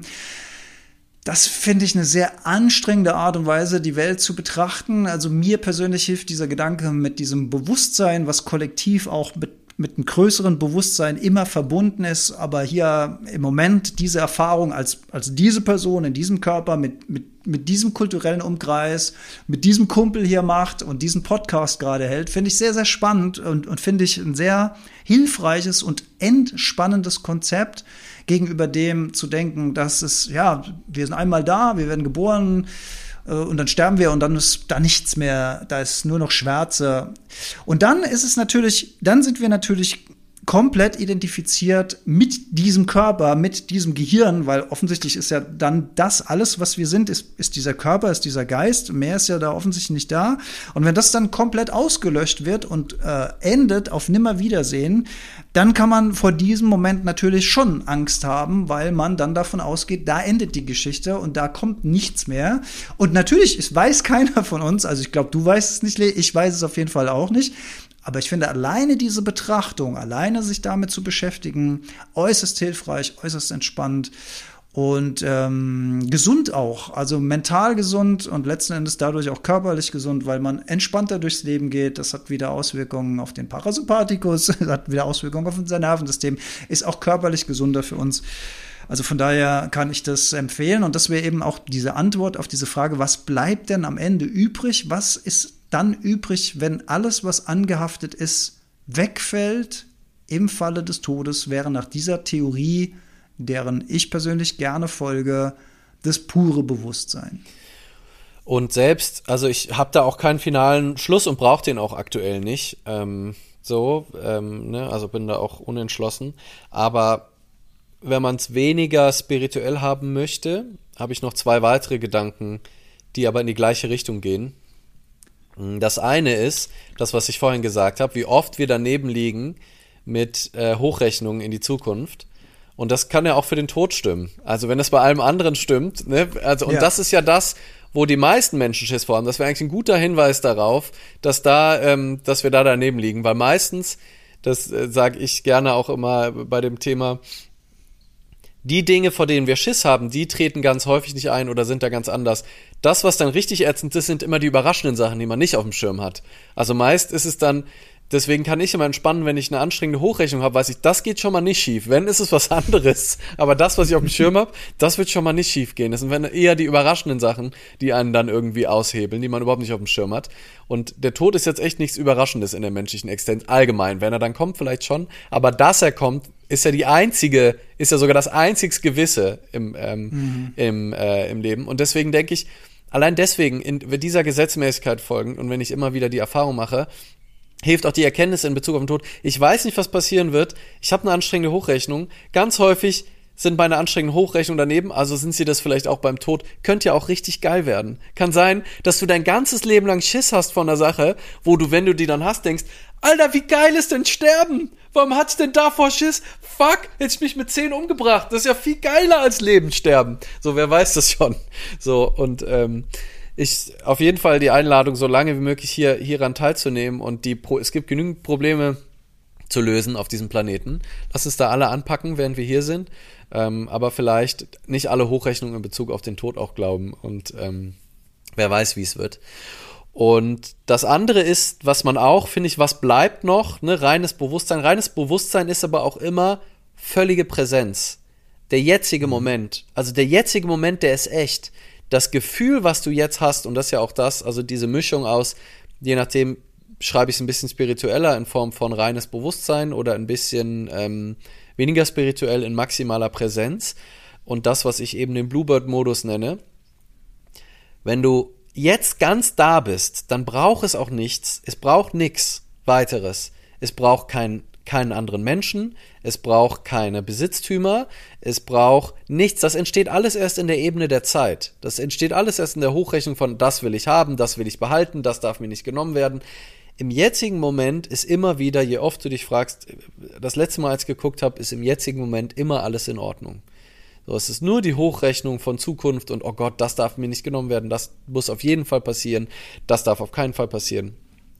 Das finde ich eine sehr anstrengende Art und Weise, die Welt zu betrachten. Also mir persönlich hilft dieser Gedanke mit diesem Bewusstsein, was kollektiv auch mit einem größeren Bewusstsein immer verbunden ist, aber hier im Moment diese Erfahrung als diese Person in diesem Körper mit diesem kulturellen Umkreis, mit diesem Kumpel hier macht und diesen Podcast gerade hält, finde ich sehr, sehr spannend und finde ich ein sehr hilfreiches und entspannendes Konzept gegenüber dem zu denken, dass es, ja, wir sind einmal da, wir werden geboren, und dann sterben wir und dann ist da nichts mehr, da ist nur noch Schwärze. Und dann sind wir natürlich komplett identifiziert mit diesem Körper, mit diesem Gehirn, weil offensichtlich ist ja dann das alles, was wir sind, ist dieser Körper, ist dieser Geist, mehr ist ja da offensichtlich nicht da. Und wenn das dann komplett ausgelöscht wird und endet auf Nimmerwiedersehen, dann kann man vor diesem Moment natürlich schon Angst haben, weil man dann davon ausgeht, da endet die Geschichte und da kommt nichts mehr. Und natürlich, es weiß keiner von uns, also ich glaube, du weißt es nicht, ich weiß es auf jeden Fall auch nicht, aber ich finde alleine diese Betrachtung, alleine sich damit zu beschäftigen, äußerst hilfreich, äußerst entspannt und gesund auch, also mental gesund und letzten Endes dadurch auch körperlich gesund, weil man entspannter durchs Leben geht. Das hat wieder Auswirkungen auf den Parasympathikus, hat wieder Auswirkungen auf unser Nervensystem, ist auch körperlich gesunder für uns. Also von daher kann ich das empfehlen und das wäre eben auch diese Antwort auf diese Frage, was bleibt denn am Ende übrig? Was ist dann übrig, wenn alles, was angehaftet ist, wegfällt im Falle des Todes, wäre nach dieser Theorie, deren ich persönlich gerne folge, das pure Bewusstsein. Und selbst, also ich habe da auch keinen finalen Schluss und brauche den auch aktuell nicht. Also bin da auch unentschlossen. Aber wenn man es weniger spirituell haben möchte, habe ich noch 2 weitere Gedanken, die aber in die gleiche Richtung gehen. Das eine ist, das, was ich vorhin gesagt habe, wie oft wir daneben liegen mit Hochrechnungen in die Zukunft. Und das kann ja auch für den Tod stimmen. Also wenn das bei allem anderen stimmt, ne? Also, und das ist ja das, wo die meisten Menschen Schiss vor haben. Das wäre eigentlich ein guter Hinweis darauf, dass wir da daneben liegen. Weil meistens, das sage ich gerne auch immer bei dem Thema, die Dinge, vor denen wir Schiss haben, die treten ganz häufig nicht ein oder sind da ganz anders. Das, was dann richtig ätzend ist, sind immer die überraschenden Sachen, die man nicht auf dem Schirm hat. Also meist ist es dann, deswegen kann ich immer entspannen, wenn ich eine anstrengende Hochrechnung habe, weiß ich, das geht schon mal nicht schief. Wenn, ist es was anderes. Aber das, was ich auf dem Schirm habe, das wird schon mal nicht schief gehen. Das sind eher die überraschenden Sachen, die einen dann irgendwie aushebeln, die man überhaupt nicht auf dem Schirm hat. Und der Tod ist jetzt echt nichts Überraschendes in der menschlichen Existenz allgemein. Wenn er dann kommt, vielleicht schon. Aber dass er kommt, ist ja sogar das einzig Gewisse im Leben. Und deswegen denke ich, allein deswegen, in dieser Gesetzmäßigkeit folgend und wenn ich immer wieder die Erfahrung mache, hilft auch die Erkenntnis in Bezug auf den Tod. Ich weiß nicht, was passieren wird. Ich habe eine anstrengende Hochrechnung. Ganz häufig sind bei einer anstrengenden Hochrechnung daneben, also sind sie das vielleicht auch beim Tod, könnte ja auch richtig geil werden. Kann sein, dass du dein ganzes Leben lang Schiss hast von der Sache, wo du, wenn du die dann hast, denkst, Alter, wie geil ist denn Sterben? Warum hatte ich denn davor Schiss? Fuck, hätte ich mich mit 10 umgebracht. Das ist ja viel geiler als Leben sterben. So, wer weiß das schon. So, und ich auf jeden Fall die Einladung, so lange wie möglich hieran teilzunehmen und es gibt genügend Probleme zu lösen auf diesem Planeten. Lass uns da alle anpacken, während wir hier sind, aber vielleicht nicht alle Hochrechnungen in Bezug auf den Tod auch glauben und wer weiß, wie es wird. Und das andere ist, was man auch, finde ich, was bleibt noch, ne, reines Bewusstsein. Reines Bewusstsein ist aber auch immer völlige Präsenz. Der jetzige Moment, der ist echt. Das Gefühl, was du jetzt hast, und das ist ja auch das, also diese Mischung aus, je nachdem, schreibe ich es ein bisschen spiritueller in Form von reines Bewusstsein oder ein bisschen weniger spirituell in maximaler Präsenz. Und das, was ich eben den Bluebird-Modus nenne. Wenn du jetzt ganz da bist, dann braucht es auch nichts. Es braucht nichts weiteres. Es braucht keinen anderen Menschen. es braucht keine Besitztümer, es braucht nichts. Das entsteht alles erst in der Ebene der Zeit. Das entsteht alles erst in der Hochrechnung von, das will ich haben, das will ich behalten, das darf mir nicht genommen werden. Im jetzigen Moment ist immer wieder, je oft du dich fragst, das letzte Mal, als ich geguckt habe, ist im jetzigen Moment immer alles in Ordnung. So, es ist nur die Hochrechnung von Zukunft und oh Gott, das darf mir nicht genommen werden, das muss auf jeden Fall passieren, das darf auf keinen Fall passieren.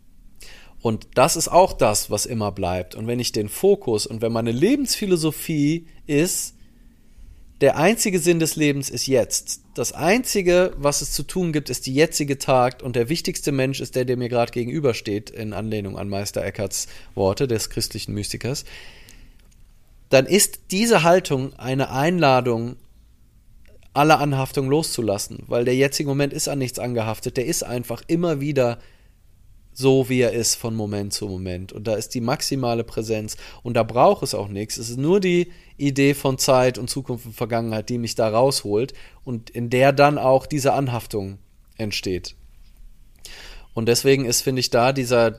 Und das ist auch das, was immer bleibt. Und wenn ich den Fokus und wenn meine Lebensphilosophie ist, der einzige Sinn des Lebens ist jetzt. Das Einzige, was es zu tun gibt, ist die jetzige Tag und der wichtigste Mensch ist der mir gerade gegenübersteht, in Anlehnung an Meister Eckharts Worte des christlichen Mystikers. Dann ist diese Haltung eine Einladung, alle Anhaftung loszulassen, weil der jetzige Moment ist an nichts angehaftet, der ist einfach immer wieder so, wie er ist, von Moment zu Moment. Und da ist die maximale Präsenz. Und da braucht es auch nichts. Es ist nur die Idee von Zeit und Zukunft und Vergangenheit, die mich da rausholt und in der dann auch diese Anhaftung entsteht. Und deswegen ist, finde ich, da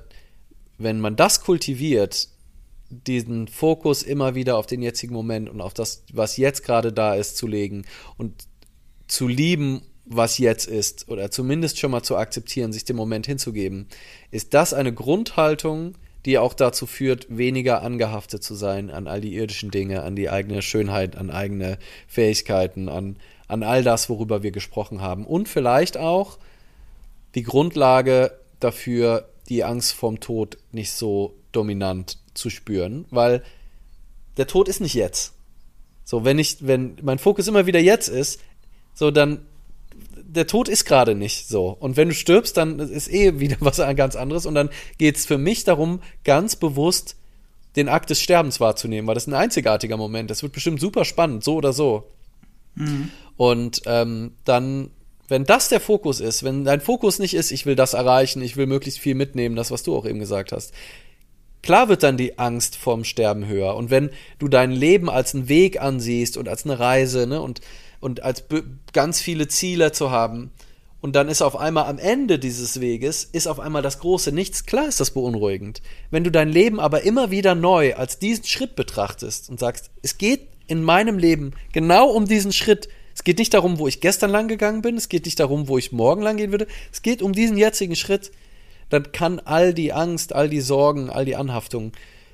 wenn man das kultiviert, diesen Fokus immer wieder auf den jetzigen Moment und auf das, was jetzt gerade da ist, zu legen und zu lieben, was jetzt ist, oder zumindest schon mal zu akzeptieren, sich dem Moment hinzugeben, ist das eine Grundhaltung, die auch dazu führt, weniger angehaftet zu sein an all die irdischen Dinge, an die eigene Schönheit, an eigene Fähigkeiten, an all das, worüber wir gesprochen haben. Und vielleicht auch die Grundlage dafür, die Angst vorm Tod nicht so dominant zu spüren, weil der Tod ist nicht jetzt. So, wenn mein Fokus immer wieder jetzt ist, so dann der Tod ist gerade nicht so. Und wenn du stirbst, dann ist wieder was ganz anderes. Und dann geht es für mich darum, ganz bewusst den Akt des Sterbens wahrzunehmen, weil das ist ein einzigartiger Moment. Das wird bestimmt super spannend, so oder so. Mhm. Und dann, wenn das der Fokus ist, wenn dein Fokus nicht ist, ich will das erreichen, ich will möglichst viel mitnehmen, das, was du auch eben gesagt hast, klar wird dann die Angst vorm Sterben höher. Und wenn du dein Leben als einen Weg ansiehst und als eine Reise, ne, und als ganz viele Ziele zu haben und dann ist auf einmal am Ende dieses Weges, ist auf einmal das große Nichts, klar ist das beunruhigend. Wenn du dein Leben aber immer wieder neu als diesen Schritt betrachtest und sagst, es geht in meinem Leben genau um diesen Schritt, es geht nicht darum, wo ich gestern lang gegangen bin, es geht nicht darum, wo ich morgen lang gehen würde, es geht um diesen jetzigen Schritt, dann kann all die Angst, all die Sorgen, all die Anhaftung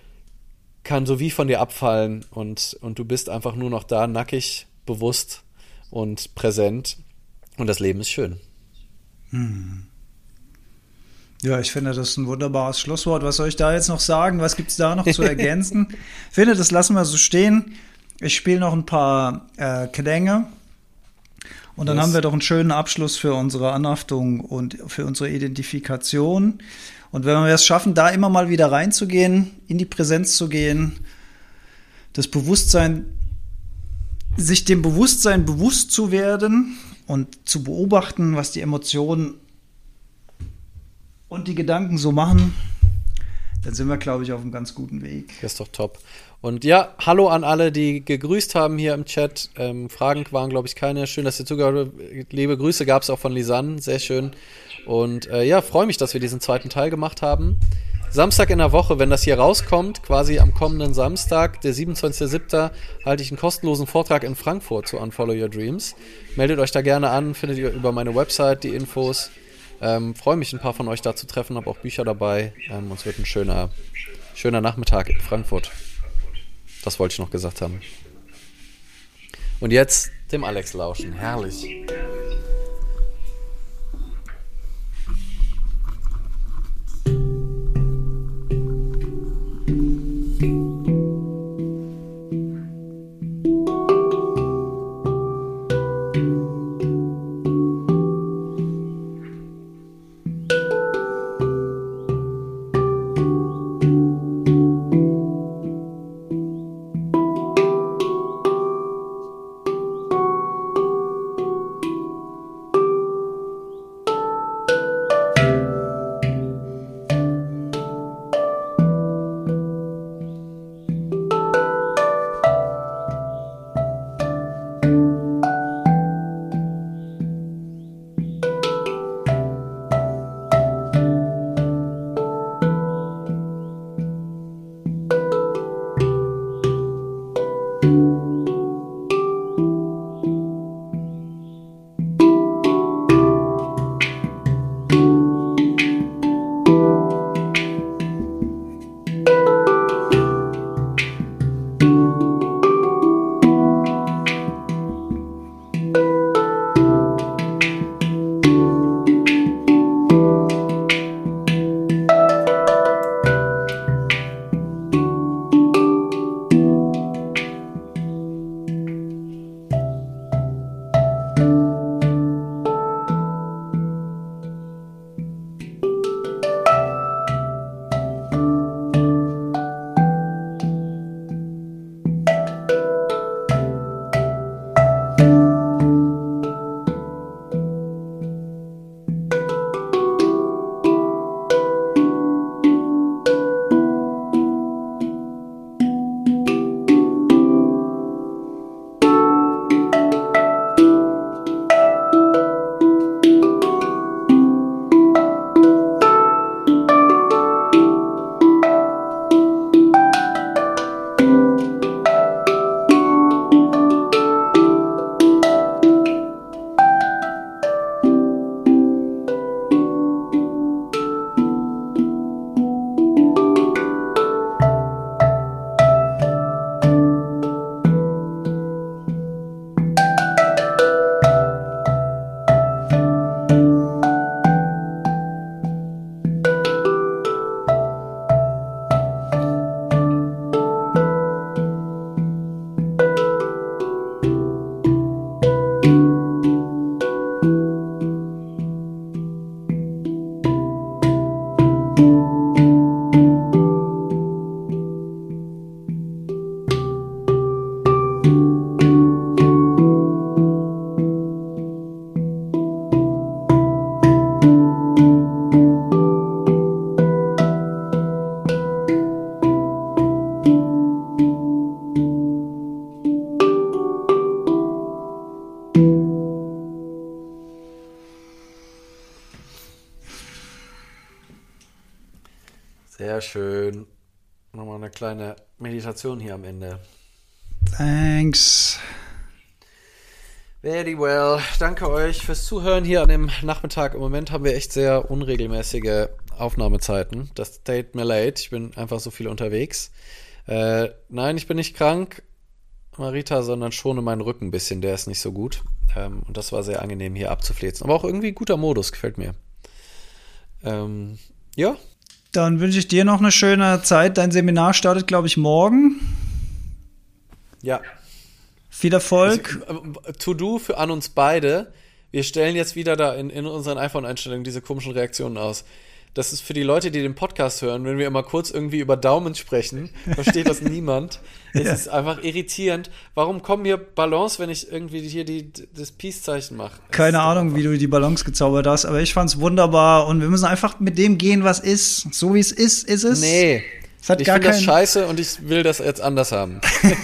kann so wie von dir abfallen und du bist einfach nur noch da, nackig, bewusst und präsent und das Leben ist schön. Ja, ich finde, das ist ein wunderbares Schlusswort. Was soll ich da jetzt noch sagen? Was gibt es da noch zu ergänzen? Ich finde, das lassen wir so stehen. Ich spiele noch ein paar Klänge und dann haben wir doch einen schönen Abschluss für unsere Anhaftung und für unsere Identifikation. Und wenn wir es schaffen, da immer mal wieder reinzugehen, in die Präsenz zu gehen, das Bewusstsein, sich dem Bewusstsein bewusst zu werden und zu beobachten, was die Emotionen und die Gedanken so machen, dann sind wir, glaube ich, auf einem ganz guten Weg. Das ist doch top. Und ja, hallo an alle, die gegrüßt haben hier im Chat. Fragen waren, glaube ich, keine. Schön, dass ihr zugehört habt. Liebe Grüße gab es auch von Lisanne, sehr schön. Und ja, freue mich, dass wir diesen zweiten Teil gemacht haben. Samstag in der Woche, wenn das hier rauskommt, quasi am kommenden Samstag, der 27.07., halte ich einen kostenlosen Vortrag in Frankfurt zu Unfollow Your Dreams. Meldet euch da gerne an, findet ihr über meine Website die Infos. Freue mich, ein paar von euch da zu treffen, habe auch Bücher dabei. Und es wird ein schöner Nachmittag in Frankfurt. Das wollte ich noch gesagt haben. Und jetzt dem Alex lauschen. Herrlich. Sehr schön. Nochmal eine kleine Meditation hier am Ende. Thanks. Very well. Danke euch fürs Zuhören hier an dem Nachmittag. Im Moment haben wir echt sehr unregelmäßige Aufnahmezeiten. Das tut mir leid. Ich bin einfach so viel unterwegs. Nein, ich bin nicht krank, Marita, sondern schone meinen Rücken ein bisschen. Der ist nicht so gut. Und das war sehr angenehm, hier abzuflezen. Aber auch irgendwie ein guter Modus, gefällt mir. Ja. Dann wünsche ich dir noch eine schöne Zeit. Dein Seminar startet, glaube ich, morgen. Ja. Viel Erfolg. To-do für an uns beide. Wir stellen jetzt wieder da in unseren iPhone-Einstellungen diese komischen Reaktionen aus. Das ist für die Leute, die den Podcast hören, wenn wir immer kurz irgendwie über Daumen sprechen, versteht das niemand. Es ist einfach irritierend. Warum kommen hier Ballons, wenn ich irgendwie hier das Peace-Zeichen mache? Keine Ahnung, wie du die Ballons gezaubert hast, aber ich fand's wunderbar und wir müssen einfach mit dem gehen, was ist. So wie es ist es. Nee. Ich finde das scheiße und ich will das jetzt anders haben.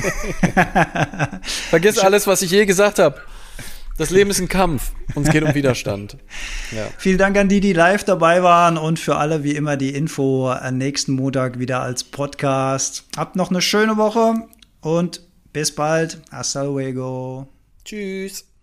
Vergiss alles, was ich je gesagt habe. Das Leben ist ein Kampf und es geht um Widerstand. Ja. Vielen Dank an die live dabei waren und für alle wie immer die Info nächsten Montag wieder als Podcast. Habt noch eine schöne Woche und bis bald. Hasta luego. Tschüss.